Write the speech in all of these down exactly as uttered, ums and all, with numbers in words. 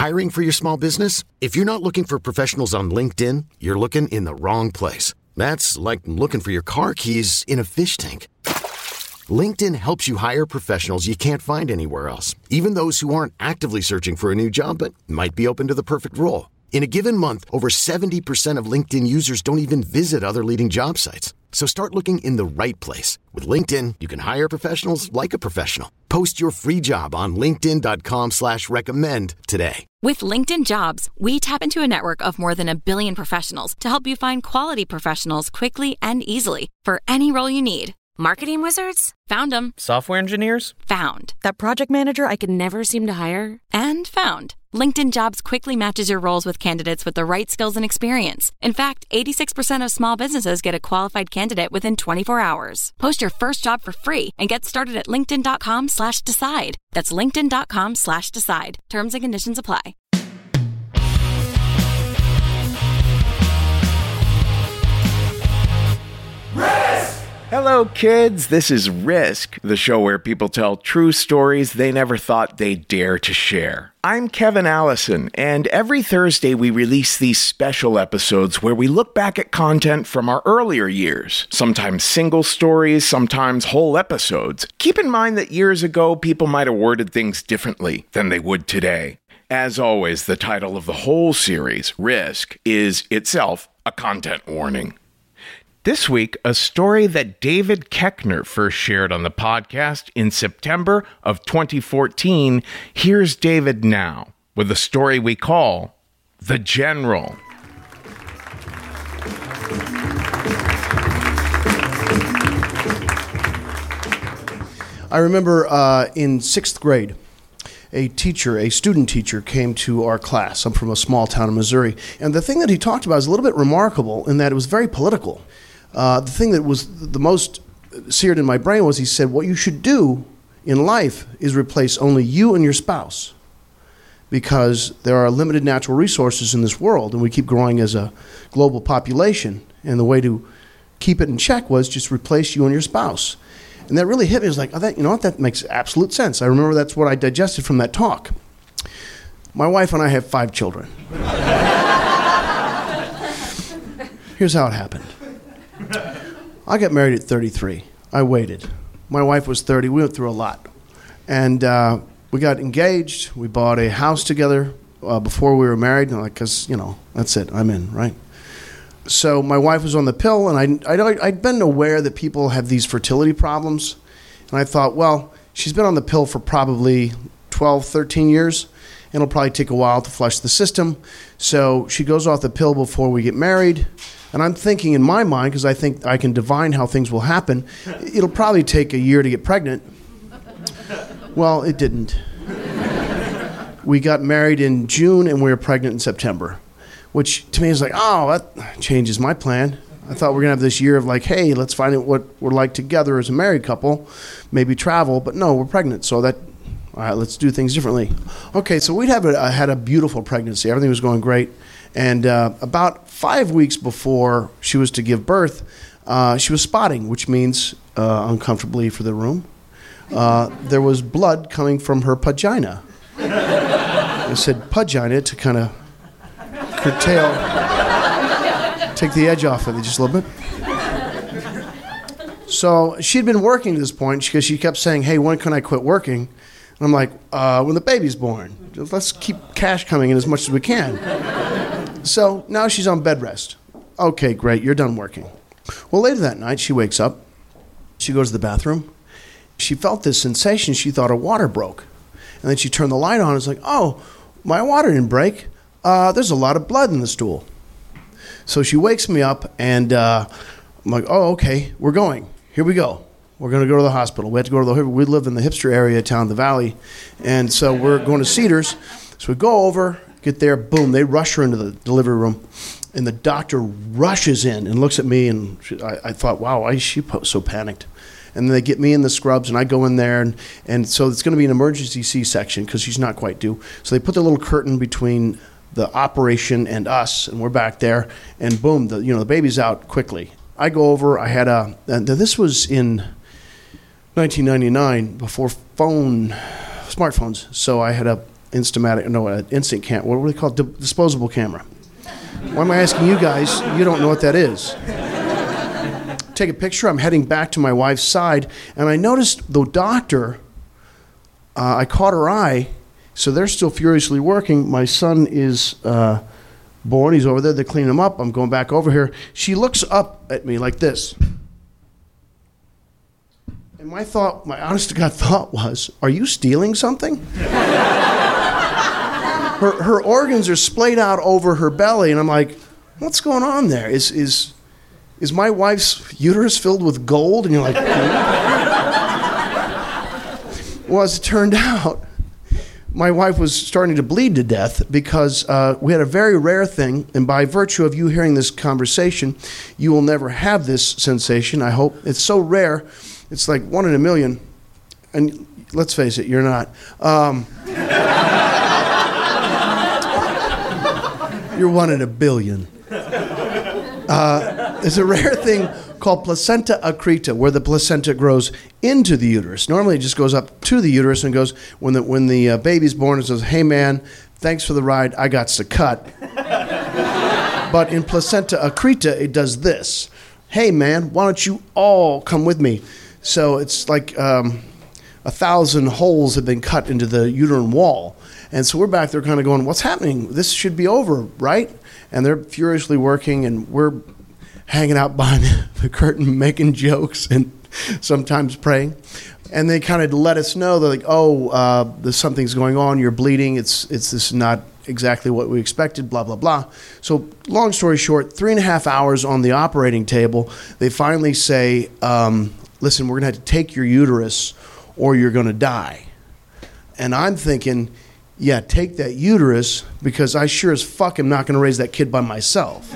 Hiring for your small business? If you're not looking for professionals on LinkedIn, you're looking in the wrong place. That's like looking for your car keys in a fish tank. LinkedIn helps you hire professionals you can't find anywhere else, even those who aren't actively searching for a new job but might be open to the perfect role. In a given month, over seventy percent of LinkedIn users don't even visit other leading job sites. So start looking in the right place. With LinkedIn, you can hire professionals like a professional. Post your free job on linkedin.com slash recommend today. With LinkedIn Jobs, we tap into a network of more than a billion professionals to help you find quality professionals quickly and easily for any role you need. Marketing wizards? Found them. Software engineers? Found. That project manager I could never seem to hire? And found. LinkedIn Jobs quickly matches your roles with candidates with the right skills and experience. In fact, eighty-six percent of small businesses get a qualified candidate within twenty-four hours. Post your first job for free and get started at linkedin.com slash decide. That's linkedin.com slash decide. Terms and conditions apply. Hello, kids. This is Risk, the show where people tell true stories they never thought they'd dare to share. I'm Kevin Allison, and every Thursday we release these special episodes where we look back at content from our earlier years, sometimes single stories, sometimes whole episodes. Keep in mind that years ago, people might have worded things differently than they would today. As always, the title of the whole series, Risk, is itself a content warning. This week, a story that David Koechner first shared on the podcast in September of twenty fourteen. Here's David now with a story we call The General. I remember uh, in sixth grade, a teacher, a student teacher, came to our class. I'm from a small town in Missouri. And the thing that he talked about is a little bit remarkable in that it was very political. Uh, the thing that was the most seared in my brain was he said, what you should do in life is replace only you and your spouse, because there are limited natural resources in this world, and we keep growing as a global population, and the way to keep it in check was just replace you and your spouse. And that really hit me. I was like, oh, that, you know what, that makes absolute sense. I remember that's what I digested from that talk. My wife and I have five children. Here's how it happened. I got married at thirty-three. I waited. My wife was thirty. We went through a lot. And uh, we got engaged. We bought a house together uh, before we were married, because, you know, that's it. I'm in, right? So my wife was on the pill, and I, I, I'd been aware that people have these fertility problems. And I thought, well, she's been on the pill for probably twelve, thirteen years. And it'll probably take a while to flush the system. So she goes off the pill before we get married. And I'm thinking in my mind, because I think I can divine how things will happen, it'll probably take a year to get pregnant. Well, it didn't. We got married in June, and we were pregnant in September, which to me is like, oh, that changes my plan. I thought we were going to have this year of like, hey, let's find out what we're like together as a married couple, maybe travel. But no, we're pregnant, so that, all right, let's do things differently. Okay, so we'd have a, I had a beautiful pregnancy. Everything was going great. And uh, about five weeks before she was to give birth, uh, she was spotting, which means uh, uncomfortably for the room. Uh, there was blood coming from her vagina. I said vagina to kind of curtail, take the edge off of it just a little bit. So she'd been working to this point because she kept saying, hey, when can I quit working? And I'm like, uh, when the baby's born. Let's keep cash coming in as much as we can. So now she's on bed rest. Okay, great, you're done working. Well, later that night, she wakes up. She goes to the bathroom. She felt this sensation. She thought her water broke. And then she turned the light on. It's like, oh, my water didn't break. Uh, there's a lot of blood in the stool. So she wakes me up, and uh, I'm like, oh, okay, we're going. Here we go. We're going to go to the hospital. We have to go to the, we live in the hipster area of town, the Valley. And so we're going to Cedars. So we go over, get there, boom, they rush her into the delivery room. And the doctor rushes in and looks at me, and she, I, I thought, wow, why is she so panicked? And then they get me in the scrubs, and I go in there, and, and so it's going to be an emergency C-section because she's not quite due. So they put the little curtain between the operation and us, and we're back there, and boom, the you know the baby's out quickly. I go over, I had a, and this was in nineteen ninety-nine, before phone, smartphones, so I had a Instamatic, no, uh, instant cam. What do they call it? D- disposable camera. Why am I asking you guys? You don't know what that is. Take a picture. I'm heading back to my wife's side, and I noticed the doctor, uh, I caught her eye, so they're still furiously working. My son is uh, born. He's over there. They're cleaning him up. I'm going back over here. She looks up at me like this. And my thought, my honest-to-God thought was, are you stealing something? her her organs are splayed out over her belly, and I'm like, what's going on there? Is is is my wife's uterus filled with gold? And you're like, well, as it turned out, my wife was starting to bleed to death because uh, we had a very rare thing, and by virtue of you hearing this conversation, you will never have this sensation, I hope. It's so rare. It's like one in a million, and let's face it, you're not. Um, you're one in a billion. Uh, there's a rare thing called placenta accreta, where the placenta grows into the uterus. Normally, it just goes up to the uterus and goes, when the when the uh, baby's born, it says, hey, man, thanks for the ride, I got to cut. But in placenta accreta, it does this. Hey, man, why don't you all come with me? So it's like um, a thousand holes have been cut into the uterine wall. And so we're back there kind of going, what's happening? This should be over, right? And they're furiously working, and we're hanging out behind the curtain making jokes and sometimes praying. And they kind of let us know, they're like, oh, uh, there's something's going on, you're bleeding, it's, it's this not exactly what we expected, blah, blah, blah. So long story short, three and a half hours on the operating table, they finally say, um, listen, we're going to have to take your uterus or you're going to die. And I'm thinking, yeah, take that uterus, because I sure as fuck am not going to raise that kid by myself.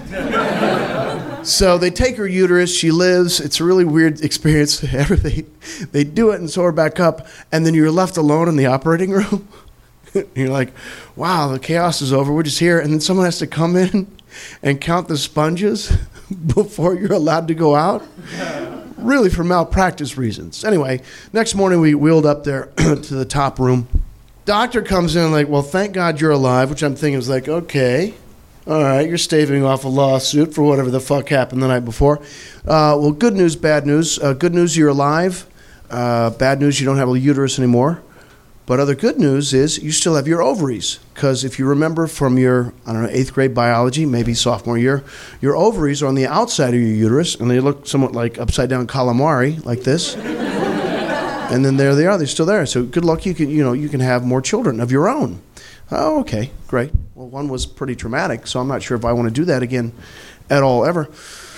So they take her uterus, she lives, it's a really weird experience. Everything, they do it and sew her back up, and then you're left alone in the operating room. You're like, wow, the chaos is over, we're just here, and then someone has to come in and count the sponges before you're allowed to go out. Really for malpractice reasons. Anyway, next morning we wheeled up there to the top room. Doctor comes in like, well, thank God you're alive, which I'm thinking was like, okay, all right, you're staving off a lawsuit for whatever the fuck happened the night before. Uh, well, good news, bad news. Uh, good news, you're alive. Uh, bad news, you don't have a uterus anymore. But other good news is you still have your ovaries, because if you remember from your, I don't know, eighth grade biology, maybe sophomore year, your ovaries are on the outside of your uterus, and they look somewhat like upside down calamari, like this. And then there they are, they're still there. So good luck, you can, you know, you can have more children of your own. Oh, okay, great. Well, one was pretty traumatic, so I'm not sure if I want to do that again at all ever.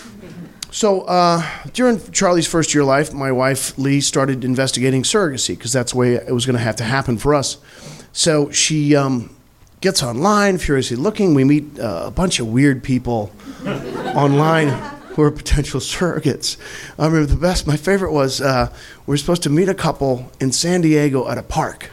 So uh, during Charlie's first year of life, my wife, Lee, started investigating surrogacy, because that's the way it was going to have to happen for us. So she um, gets online, furiously looking. We meet uh, a bunch of weird people online who are potential surrogates. I remember the best, my favorite was uh, we were supposed to meet a couple in San Diego at a park.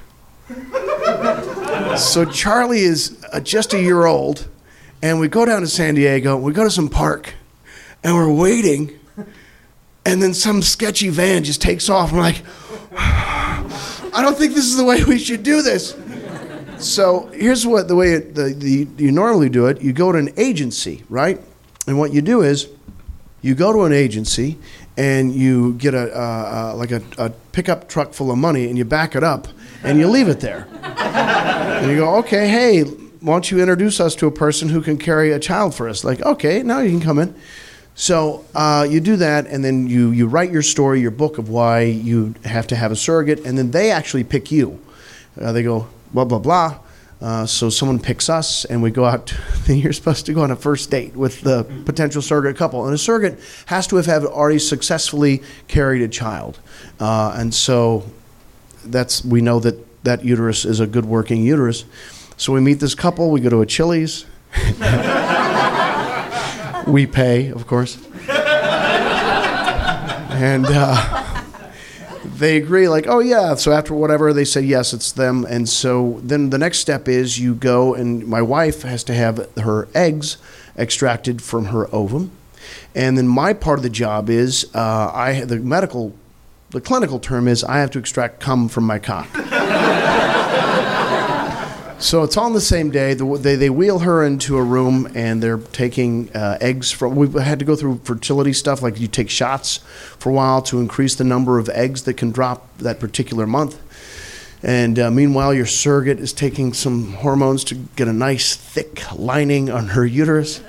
So Charlie is uh, just a year old, and we go down to San Diego, we go to some park, and we're waiting, and then some sketchy van just takes off. I'm like, I don't think this is the way we should do this. So here's what the way it, the, the you normally do it. You go to an agency, right? And what you do is you go to an agency and you get a uh, uh, like a, a pickup truck full of money, and you back it up and you leave it there. And you go, okay, hey, why don't you introduce us to a person who can carry a child for us? Like, okay, now you can come in. So uh, you do that, and then you, you write your story, your book of why you have to have a surrogate, and then they actually pick you. Uh, they go, blah, blah, blah. Uh, so someone picks us, and we go out. To, you're supposed to go on a first date with the potential surrogate couple. And a surrogate has to have, have already successfully carried a child. Uh, and so that's we know that that uterus is a good working uterus. So we meet this couple. We go to a Chili's. We pay, of course. And uh, they agree, like, oh, yeah. So after whatever, they say, yes, it's them. And so then the next step is you go, and my wife has to have her eggs extracted from her ovum. And then my part of the job is, uh, I the medical, the clinical term is I have to extract cum from my cock. So it's on the same day. The, they they wheel her into a room, and they're taking uh, eggs from. We had to go through fertility stuff, like you take shots for a while to increase the number of eggs that can drop that particular month. And uh, meanwhile, your surrogate is taking some hormones to get a nice thick lining on her uterus.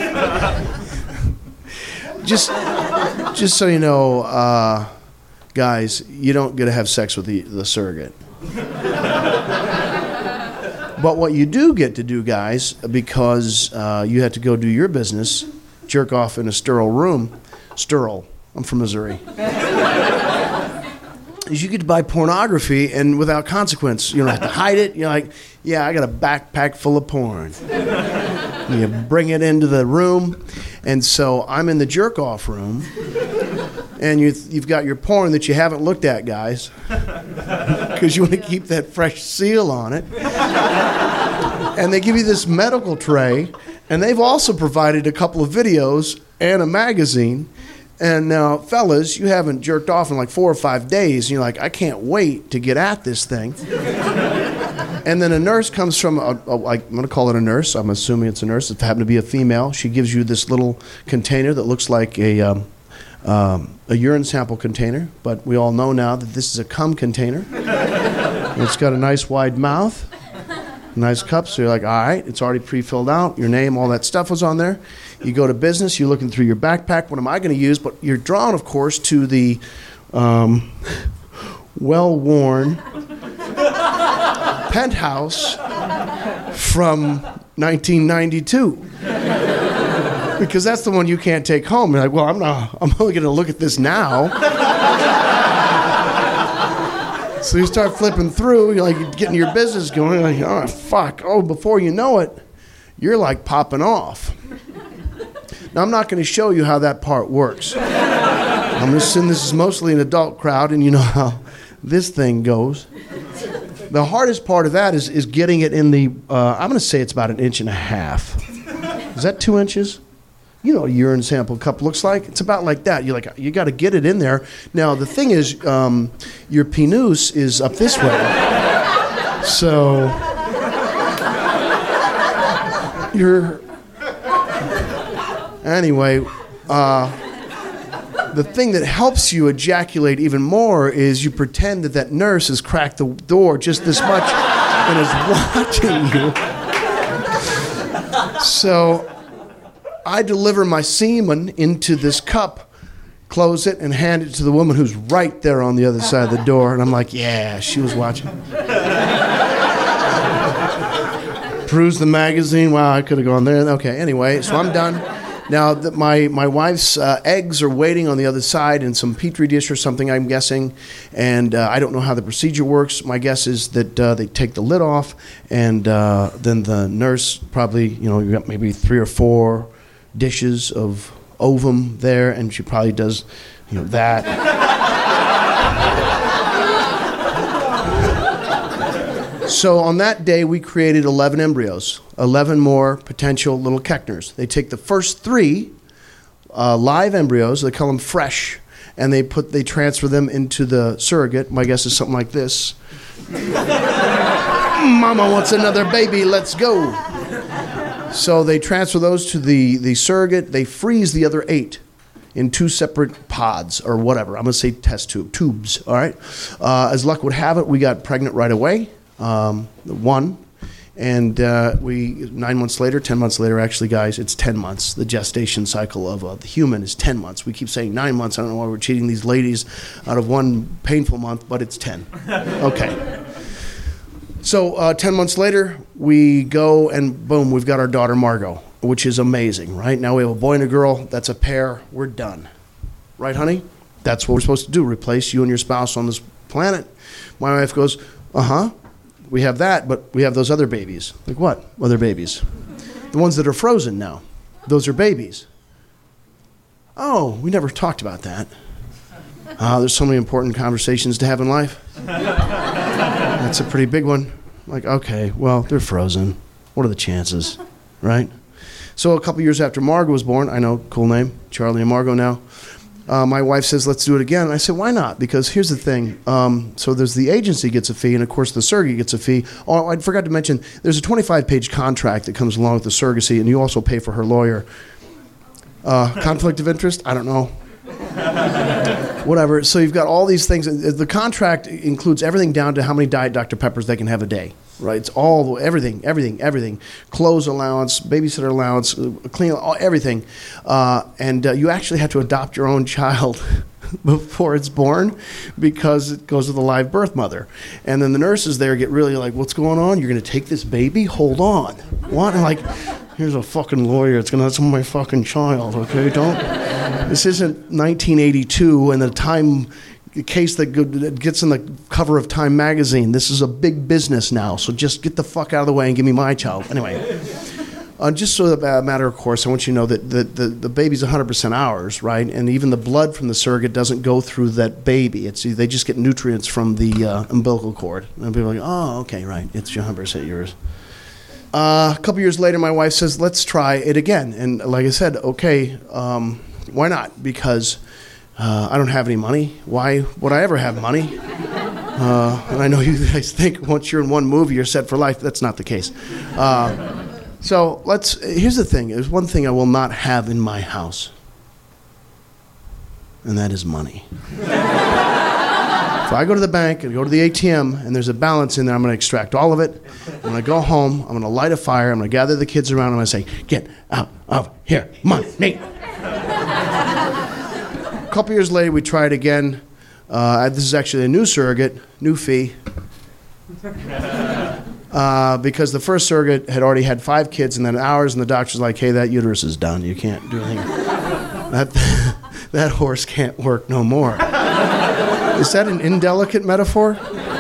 just, just so you know, uh, guys, you don't get to have sex with the, the surrogate. But what you do get to do, guys, because uh, you had to go do your business, jerk off in a sterile room, sterile, I'm from Missouri, is you get to buy pornography and without consequence. You don't have to hide it. You're like, yeah, I got a backpack full of porn. And you bring it into the room. And so I'm in the jerk-off room, and you, you've got your porn that you haven't looked at, guys, because you want to keep that fresh seal on it. And they give you this medical tray, and they've also provided a couple of videos and a magazine. And now, fellas, you haven't jerked off in like four or five days, and you're like, I can't wait to get at this thing. And then a nurse comes from, a, a, I'm going to call it a nurse. I'm assuming it's a nurse. It happened to be a female. She gives you this little container that looks like a um, um, a urine sample container, but we all know now that this is a cum container. And it's got a nice wide mouth, nice cup. So you're like, all right, it's already pre-filled out. Your name, all that stuff was on there. You go to business. You're looking through your backpack. What am I going to use? But you're drawn, of course, to the um, well-worn Penthouse from nineteen ninety-two, because that's the one you can't take home. You're like, well, I'm not. I'm only going to look at this now. So you start flipping through. You're like getting your business going. You're like, oh fuck! Oh, before you know it, you're like popping off. Now I'm not going to show you how that part works. I'm assuming this is mostly an adult crowd, and you know how this thing goes. The hardest part of that is, is getting it in the, uh, I'm going to say it's about an inch and a half. Is that two inches? You know what a urine sample cup looks like? It's about like that. You're like, you got to get it in there. Now, the thing is, um, your penis is up this way. So, you're, anyway, uh, the thing that helps you ejaculate even more is you pretend that that nurse has cracked the door just this much and is watching you. So I deliver my semen into this cup, close it, and hand it to the woman who's right there on the other side of the door. And I'm like, yeah, she was watching. Peruse the magazine. Wow, I could have gone there. Okay, anyway, so I'm done. Now, the, my, my wife's uh, eggs are waiting on the other side in some petri dish or something, I'm guessing, and uh, I don't know how the procedure works. My guess is that uh, they take the lid off, and uh, then the nurse probably, you know, you got maybe three or four dishes of ovum there, and she probably does, you know, that. So on that day, we created eleven embryos, eleven more potential little Keckners. They take the first three uh, live embryos, they call them fresh, and they put they transfer them into the surrogate. My guess is something like this. Mama wants another baby, let's go. So they transfer those to the, the surrogate. They freeze the other eight in two separate pods or whatever. I'm going to say test tube, tubes, all right? Uh, as luck would have it, we got pregnant right away. Um, one, and uh, we nine months later, ten months later, actually, guys, it's ten months. The gestation cycle of uh, the human is ten months. We keep saying nine months. I don't know why we're cheating these ladies out of one painful month, but it's ten. Okay. So uh, ten months later, we go and boom, we've got our daughter Margot, which is amazing, right? Now we have a boy and a girl. That's a pair. We're done. Right, honey? That's what we're supposed to do, replace you and your spouse on this planet. My wife goes, uh-huh. We have that, but we have those other babies. Like what? Other babies? The ones that are frozen now. Those are babies. Oh, we never talked about that. Uh, there's so many important conversations to have in life. That's a pretty big one. Like, okay, well, they're frozen. What are the chances, right? So a couple years after Margot was born, I know, cool name, Charlie and Margot now, Uh, my wife says, let's do it again. And I said, why not? Because here's the thing. Um, so there's the agency gets a fee, and of course the surrogate gets a fee. Oh, I forgot to mention, there's a twenty-five page contract that comes along with the surrogacy, and you also pay for her lawyer. Uh, conflict of interest? I don't know. Whatever. So you've got all these things. The contract includes everything down to how many Diet Doctor Peppers they can have a day. Right? It's all, everything, everything, everything. Clothes allowance, babysitter allowance, clean, all, everything. Uh, and uh, you actually have to adopt your own child before it's born because it goes to the live birth mother. And then the nurses there get really like, what's going on? You're going to take this baby? Hold on. What? And like, here's a fucking lawyer. It's going to, that's my fucking child, okay? Don't. This isn't nineteen eighty-two and the Time case that gets in the cover of Time magazine. This is a big business now, so just get the fuck out of the way and give me my child. Anyway, uh, just so a uh, matter of course, I want you to know that the, the, the baby's one hundred percent ours, right? And even the blood from the surrogate doesn't go through that baby. It's they just get nutrients from the uh, umbilical cord. And people are like, oh, okay, right, it's one hundred percent yours. Uh, a couple years later, my wife says, let's try it again. And like I said, okay, um, why not? Because Uh, I don't have any money. Why would I ever have money? Uh, and I know you guys think once you're in one movie, you're set for life. That's not the case. Uh, so let's. Here's the thing. There's one thing I will not have in my house, and that is money. If I go to the bank and go to the A T M and there's a balance in there, I'm going to extract all of it. I'm going to go home. I'm going to light a fire. I'm going to gather the kids around. I'm going to say, "Get out of here, money." A couple years later, we tried again. Uh, this is actually a new surrogate, new fee. Uh, because the first surrogate had already had five kids and then ours, and the doctor's like, hey, that uterus is done. You can't do anything. that, that horse can't work no more. Is that an indelicate metaphor?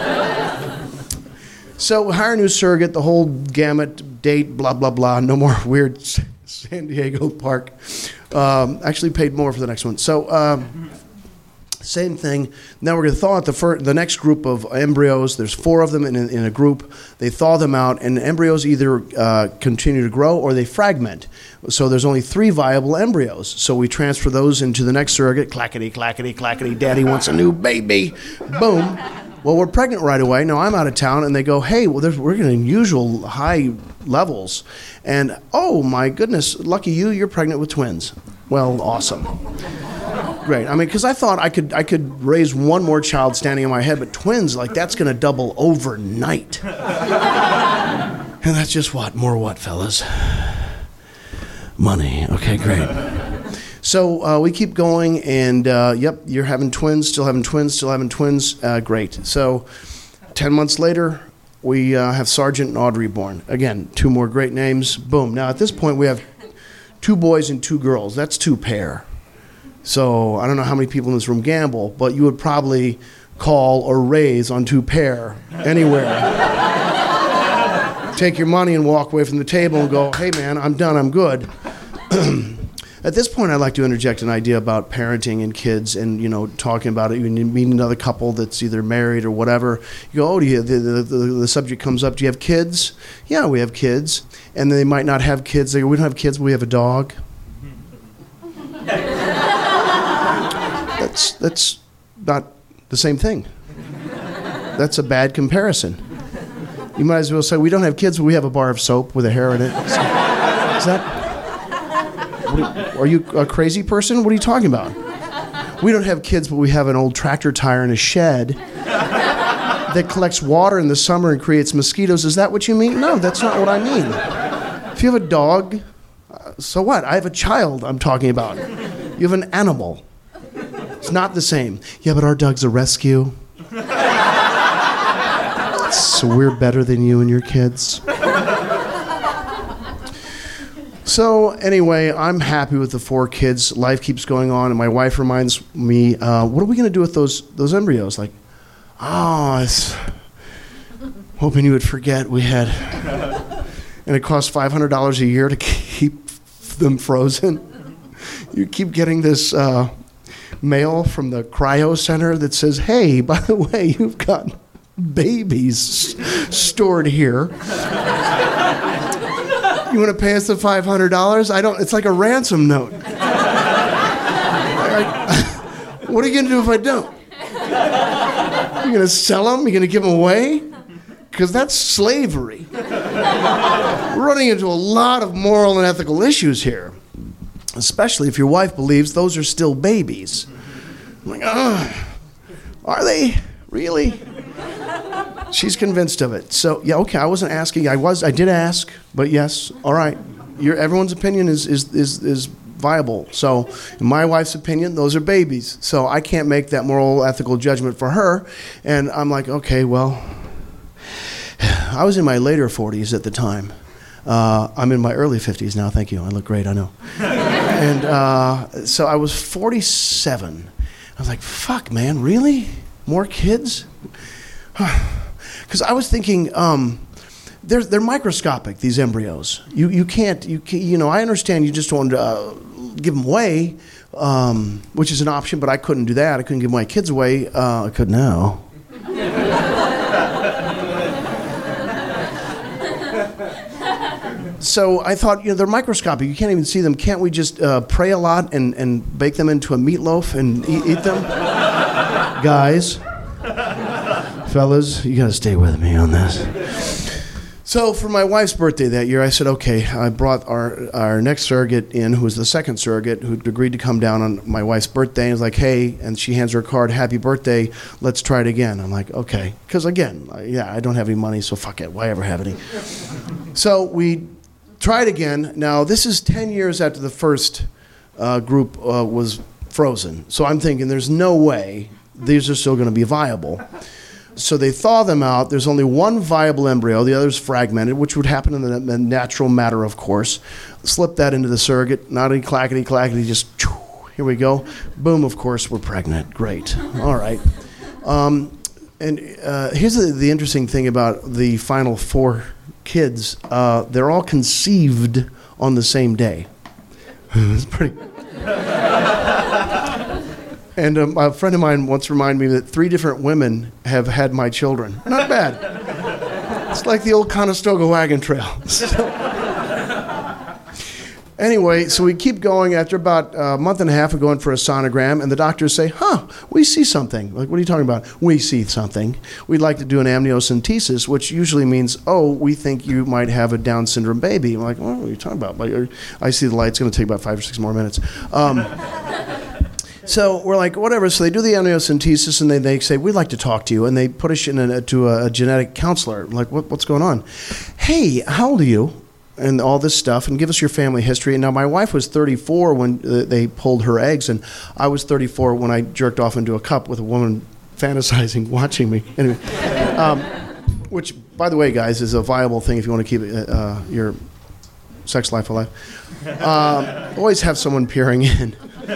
So we hire a new surrogate, the whole gamut, date, blah, blah, blah. No more weird San Diego Park. Um, actually paid more for the next one. So um, same thing. Now we're going to thaw out the, fir- the next group of embryos. There's four of them in a, in a group. They thaw them out, and embryos either uh, continue to grow or they fragment. So there's only three viable embryos. So we transfer those into the next surrogate. Clackety, clackety, clackety. Daddy wants a new baby. Boom. Well, we're pregnant right away. Now I'm out of town, and they go, hey, well, there's, we're getting unusual high levels. And, oh, my goodness, lucky you, you're pregnant with twins. Well, awesome. Great. I mean, because I thought I could I could raise one more child standing on my head, but twins, like, that's going to double overnight. And that's just what? More what, fellas? Money. Okay, great. So uh, we keep going, and uh, yep, you're having twins, still having twins, still having twins. Uh, great. So ten months later, we uh, have Sergeant and Audrey born. Again, two more great names. Boom. Now at this point, we have two boys and two girls. That's two pair. So I don't know how many people in this room gamble, but you would probably call or raise on two pair anywhere. Take your money and walk away from the table and go, hey, man, I'm done. I'm good. At this point, I'd like to interject an idea about parenting and kids and, you know, talking about it. You meet another couple that's either married or whatever. You go, oh, do you, the, the, the, the subject comes up, do you have kids? Yeah, we have kids. And they might not have kids. They go, we don't have kids, but we have a dog. That's, that's not the same thing. That's a bad comparison. You might as well say, we don't have kids, but we have a bar of soap with a hair in it. So, is that... Are you a crazy person? What are you talking about? We don't have kids, but we have an old tractor tire in a shed that collects water in the summer and creates mosquitoes. Is that what you mean? No, that's not what I mean. If you have a dog, uh, so what? I have a child I'm talking about. You have an animal. It's not the same. Yeah, but our dog's a rescue. So we're better than you and your kids. So anyway, I'm happy with the four kids. Life keeps going on, and my wife reminds me, uh, what are we going to do with those those embryos? Like, oh, I was hoping you would forget we had, and it costs five hundred dollars a year to keep them frozen. You keep getting this uh, mail from the cryo center that says, hey, by the way, you've got babies stored here. You want to pay us the five hundred dollars? I don't. It's like a ransom note. I, What are you going to do if I don't? You're going to sell them? You're going to give them away? Because that's slavery. We're running into a lot of moral and ethical issues here, especially if your wife believes those are still babies. I'm like, oh, are they? Really? She's convinced of it. So, yeah, okay, I wasn't asking. I was, I did ask, but yes, all right. Your, everyone's opinion is, is, is, is viable. So, in my wife's opinion, those are babies. So I can't make that moral, ethical judgment for her. And I'm like, okay, well, I was in my later forties at the time. Uh, I'm in my early fifties now. Thank you. I look great, I know. And uh, so I was forty-seven. I was like, fuck, man, really? More kids? Because I was thinking, um, they're they're microscopic, these embryos. You you can't you can, you know I understand you just want to uh, give them away, um, which is an option, but I couldn't do that. I couldn't give my kids away. Uh, I could now. So I thought, you know, they're microscopic. You can't even see them. Can't we just uh, pray a lot and, and bake them into a meatloaf and eat, eat them? Guys, fellas, you got to stay with me on this. So for my wife's birthday that year, I said, okay, I brought our our next surrogate in, who was the second surrogate, who agreed to come down on my wife's birthday. And was like, hey, and she hands her a card, happy birthday, let's try it again. I'm like, okay. Because again, yeah, I don't have any money, so fuck it, why ever have any? So we tried again. Now, this is ten years after the first uh, group uh, was frozen. So I'm thinking there's no way these are still going to be viable. So they thaw them out. There's only one viable embryo. The other's fragmented, which would happen in the, the natural matter, of course. Slip that into the surrogate. Not any clackety clackety, just here we go. Boom, of course, we're pregnant. Great. All right. Um, and uh, here's the, the interesting thing about the final four kids. Uh, they're all conceived on the same day. It's pretty... And um, a friend of mine once reminded me that three different women have had my children. Not bad. It's like the old Conestoga wagon trail. So, anyway, so we keep going. After about a month and a half, we go in for a sonogram, and the doctors say, huh, we see something. Like, what are you talking about? We see something. We'd like to do an amniocentesis, which usually means, oh, we think you might have a Down syndrome baby. I'm like, well, what are you talking about? Like, I see the light. It's going to take about five or six more minutes. Um, So we're like, whatever. So they do the amniocentesis, and they, they say, we'd like to talk to you. And they put us in a, to a, a genetic counselor. I'm like, what, what's going on? Hey, how old are you? And all this stuff, and give us your family history. And now my wife was thirty-four when uh, they pulled her eggs, and I was thirty-four when I jerked off into a cup with a woman fantasizing, watching me. Anyway, um, which, by the way, guys, is a viable thing if you want to keep uh, your sex life alive. Um, always have someone peering in.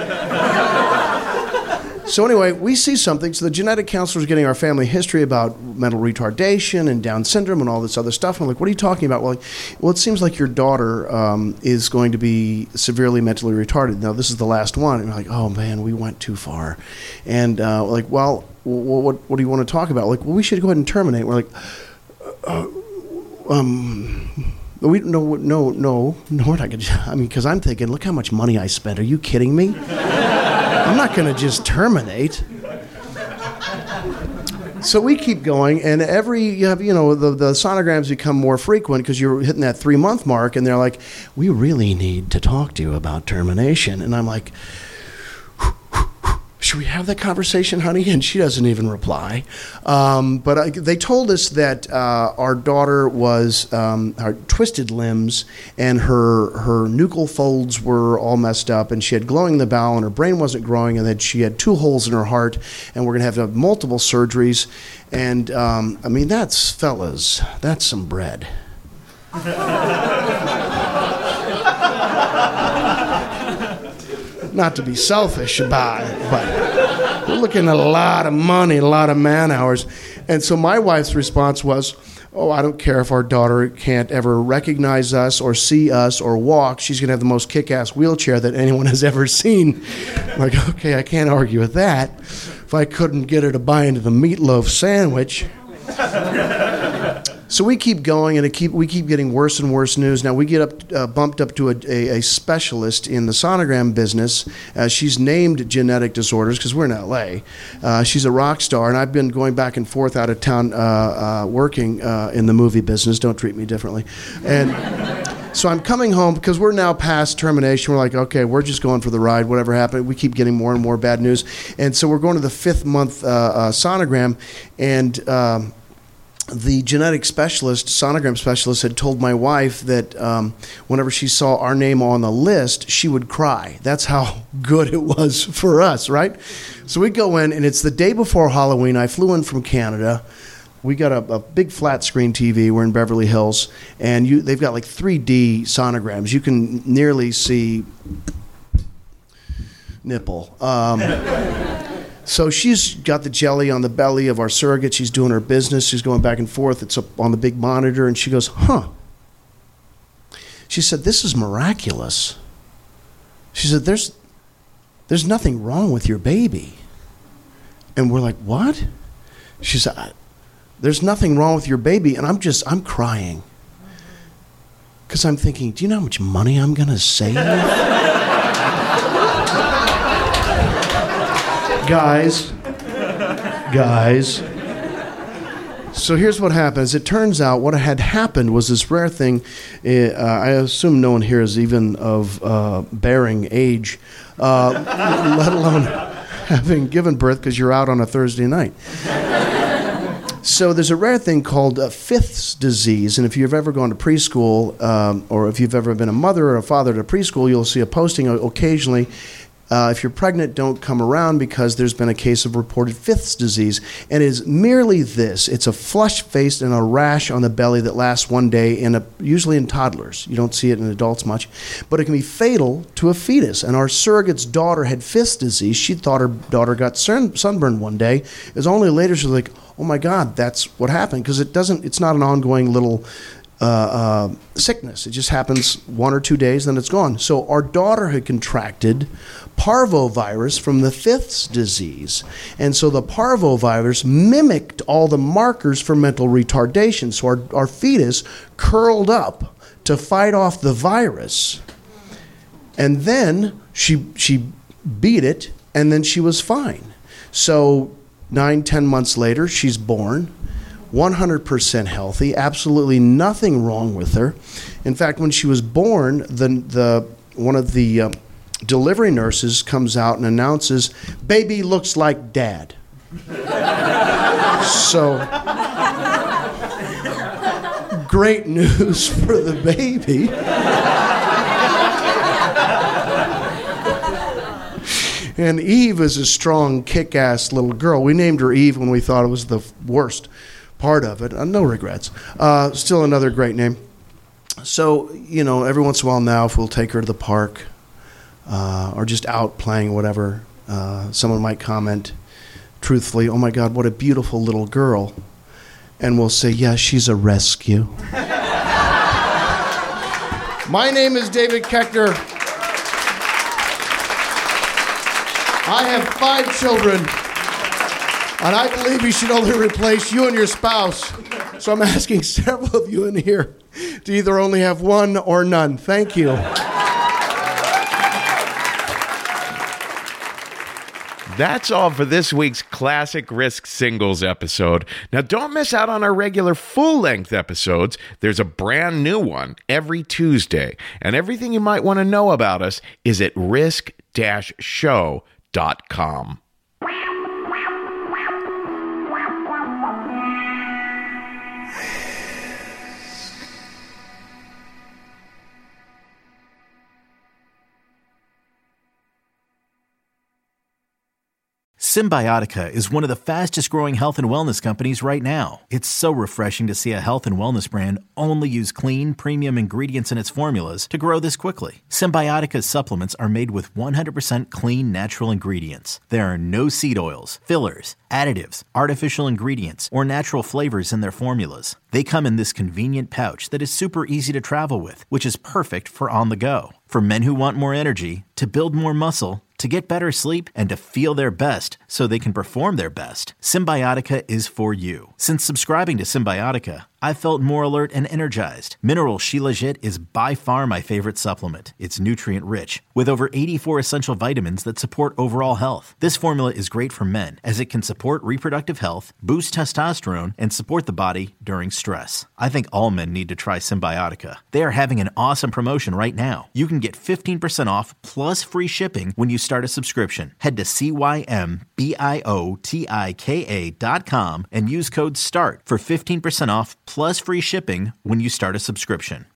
So anyway, we see something. So the genetic counselor is getting our family history about mental retardation and Down syndrome and all this other stuff. I'm like, what are you talking about? Well, well, it seems like your daughter um, is going to be severely mentally retarded. Now, this is the last one. And we're like, oh, man, we went too far. And uh, like, well, what, what do you want to talk about? Like, well, we should go ahead and terminate. We're like, uh, um... We no no no no we're not gonna. I mean, because I'm thinking, look how much money I spent. Are you kidding me? I'm not gonna just terminate. So we keep going, and every you have you know the the sonograms become more frequent because you're hitting that three month mark, and they're like, we really need to talk to you about termination, and I'm like, should we have that conversation, honey? And she doesn't even reply. Um, but I, they told us that uh, our daughter was um, her twisted limbs, and her her nuchal folds were all messed up, and she had glowing in the bowel, and her brain wasn't growing, and that she had two holes in her heart, and we're going to have to have multiple surgeries. And um, I mean, that's, fellas, that's some bread. Not to be selfish about it, but we're looking at a lot of money, a lot of man hours. And so my wife's response was, oh, I don't care if our daughter can't ever recognize us or see us or walk. She's going to have the most kick-ass wheelchair that anyone has ever seen. I'm like, okay, I can't argue with that. If I couldn't get her to buy into the meatloaf sandwich. So we keep going, and it keep we keep getting worse and worse news. Now we get up uh, bumped up to a, a, a specialist in the sonogram business. Uh, she's named genetic disorders because we're in L A. Uh, she's a rock star, and I've been going back and forth out of town uh, uh, working uh, in the movie business. Don't treat me differently. And so I'm coming home because we're now past termination. We're like, okay, we're just going for the ride. Whatever happened, we keep getting more and more bad news. And so we're going to the fifth month uh, uh, sonogram, and um, the genetic specialist, sonogram specialist, had told my wife that um, whenever she saw our name on the list, she would cry. That's how good it was for us, right? So we go in, and it's the day before Halloween. I flew in from Canada. We got a, a big flat screen T V. We're in Beverly Hills, and you, they've got like three D sonograms. You can nearly see nipple. Um, so she's got the jelly on the belly of our surrogate. She's doing her business. She's going back and forth. It's up on the big monitor, and she goes, huh. She said, this is miraculous. She said, there's, there's nothing wrong with your baby. And we're like, what? She said, there's nothing wrong with your baby. And I'm just, I'm crying. Because I'm thinking, do you know how much money I'm going to save? Guys, guys. So here's what happens. It turns out what had happened was this rare thing. Uh, I assume no one here is even of uh, bearing age, uh, let alone having given birth, because you're out on a Thursday night. So there's a rare thing called uh, Fifth's disease, and if you've ever gone to preschool, um, or if you've ever been a mother or a father to preschool, you'll see a posting occasionally. Uh, if you're pregnant, don't come around because there's been a case of reported Fifth's disease. And it is merely this. It's a flushed face and a rash on the belly that lasts one day, in a, usually in toddlers. You don't see it in adults much. But it can be fatal to a fetus. And our surrogate's daughter had Fifth's disease. She thought her daughter got sun- sunburned one day. It was only later she was like, oh my God, that's what happened. Because it doesn't, it's not an ongoing little Uh, uh, sickness. It just happens one or two days, then it's gone. So our daughter had contracted parvovirus from the Fifth's disease. And so the parvovirus mimicked all the markers for mental retardation. So our, our fetus curled up to fight off the virus. And then she, she beat it, and then she was fine. So nine, ten months later, she's born. one hundred percent healthy, absolutely nothing wrong with her. In fact, when she was born, the the one of the uh, delivery nurses comes out and announces, "Baby looks like Dad." So, great news for the baby. And Eve is a strong, kick-ass little girl. We named her Eve when we thought it was the worst part of it. Uh, no regrets. Uh, still another great name. So, you know, every once in a while now, if we'll take her to the park uh, or just out playing whatever, uh, someone might comment truthfully, oh my God, what a beautiful little girl. And we'll say, yeah, she's a rescue. My name is David Koechner. I have five children. And I believe you should only replace you and your spouse. So I'm asking several of you in here to either only have one or none. Thank you. That's all for this week's Classic Risk Singles episode. Now, don't miss out on our regular full-length episodes. There's a brand new one every Tuesday. And everything you might want to know about us is at risk dash show dot com. Symbiotica is one of the fastest-growing health and wellness companies right now. It's so refreshing to see a health and wellness brand only use clean, premium ingredients in its formulas to grow this quickly. Symbiotica's supplements are made with one hundred percent clean, natural ingredients. There are no seed oils, fillers, additives, artificial ingredients, or natural flavors in their formulas. They come in this convenient pouch that is super easy to travel with, which is perfect for on the go. For men who want more energy, to build more muscle, to get better sleep, and to feel their best so they can perform their best, Symbiotica is for you. Since subscribing to Symbiotica, I've felt more alert and energized. Mineral Shilajit is by far my favorite supplement. It's nutrient-rich, with over eighty-four essential vitamins that support overall health. This formula is great for men, as it can support reproductive health, boost testosterone, and support the body during stress. I think all men need to try Symbiotica. They are having an awesome promotion right now. You can get fifteen percent off plus free shipping when you start a subscription. Head to C Y M B I O T I K A dot com and use code START for fifteen percent off plus free shipping when you start a subscription.